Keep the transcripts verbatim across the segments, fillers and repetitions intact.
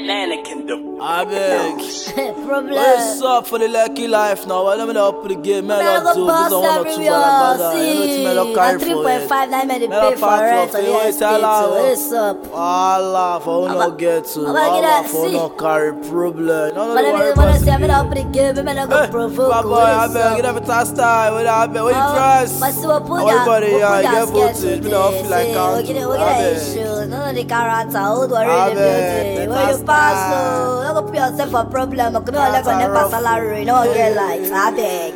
Lanakin the I beg. Problem. What's up for the lucky life now? Well, let me up the game, man. Man, I I'll do go this boss one or two, everywhere. but I you know it's me, I'll carry See, three for point it. five nine men they Man, pay I'll for pack rent up, on the you estate. tell her, So what's up? Allah, for who not get to. I'm gonna get Allah, that, for see. not carry problem. No, no, But no, I worry mean, when I about say I'm it. gonna put the game, man, I go Hey, provoke. my boy, I beg, get up a task style. What I beg, what you price? But so we'll put Everybody, that, yeah, we'll get put that voted. Me don't feel like we'll counting. get it, we'll I get that beg. issue. None of the character, how do I I read the beg, beauty? better When you pass, style. so don't go put yourself a problem. I can only That's go a never rough salary, no one get likes, I beg.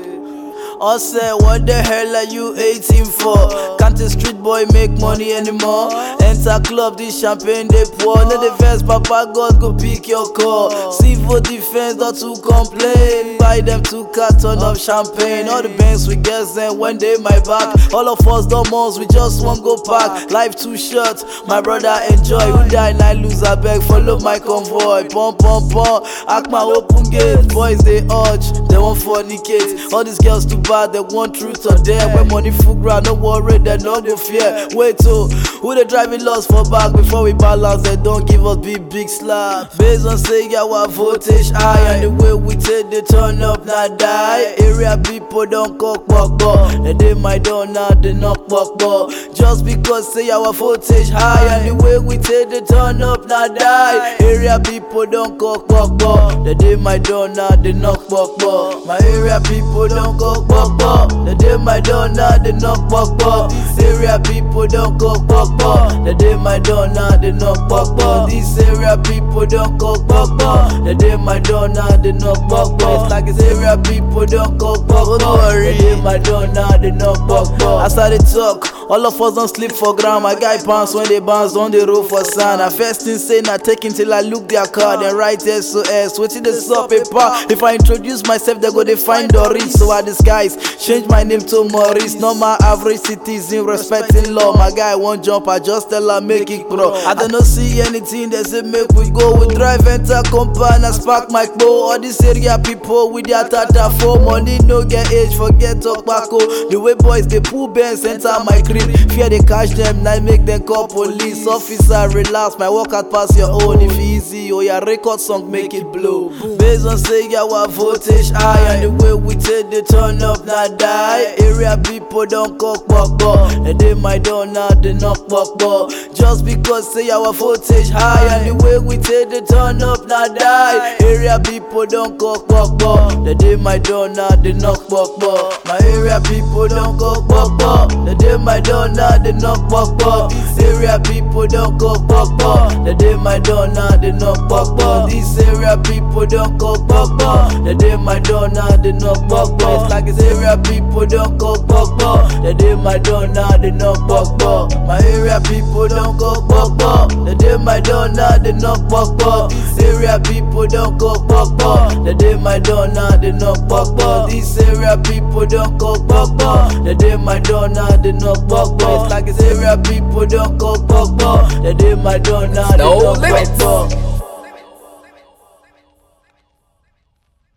I said, what the hell are you eighteen for? Can't a street boy make money anymore? Enter club, this champagne they pour. No defense, Papa God go pick your call. See for defense, not to complain. Buy them two carton of champagne. All the banks we get them when they my back. All of us dumb we just want go pack. Life too short, my brother enjoy. Who die and I lose, I beg, follow my convoy. Pom pom pom, act my open gate. Boys they urge, they want fornicate. All these girls too bad, they want truth or dare. When money full ground, no worry, they no go fear. Wait till who they driving lost for back before we balance, they don't give us big big slap. Based on say our voltage high and the way we take the turn up not die. Area people don't cock buck buck. They dey my door now they knock buck buck. Just because say our voltage high and the way we take the turn up not die. Area people don't cock buck buck. They dey my door now they knock buck buck. My area people don't cock buck buck. They dey my door now they knock buck buck. This area people don't cock buck buck. They dey my door now they knock buck buck. This area people don't cock buck buck. They dey my door now they knock buck buck. It's like this area people don't cock buck buck. They dey my door now they knock buck buck. As I dey talk, all of us don't sleep for ground. My guy bounce when they bounce on the road for sand. I first thing say na taking till I look their card and write S O S. Waiting the sub paper. If I introduce myself, they go they find Doris. So I disguise, change my name to Maurice. Not my average citizen, respecting law. My guy won't jump, I just tell her make it pro. I don't know see anything they say make we go. We drive enter company and spark my bow. All these area people with their tata for money no get age, forget tobacco. The way boys they pull bands enter my crib. Fear they catch them, now make them call police. Officer relax, my work out pass your own. If easy, or your record song make it blow. Based on say our voltage high and the way we take the turn up not die. Area people don't cock buck buck. They dey my door now they knock buck buck. Just because say our voltage high and the way we take the turn up not die. Area people don't cock buck buck. They dey my door now they knock buck buck. My area people don't cock buck buck. They dey my door now they knock buck buck. This area people don't cock buck buck. They dey my door now they knock buck buck. This area people don't cock buck buck. They dey my door now they knock buck buck. It's like this area people don't cock buck buck. They dey my door now they knock buck buck. My area people don't cock buck buck. They dey my door now they knock buck buck. This area people don't cock buck buck. They dey my door now they knock buck buck. This area people don't cock buck buck. They dey my door now they knock buck buck. It's like this area people don't cock buck buck. They dey my door now they knock buck buck.